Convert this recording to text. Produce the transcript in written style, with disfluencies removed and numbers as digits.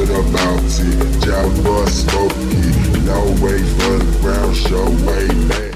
what about it? Jabba smoky, no way for the ground show, way man.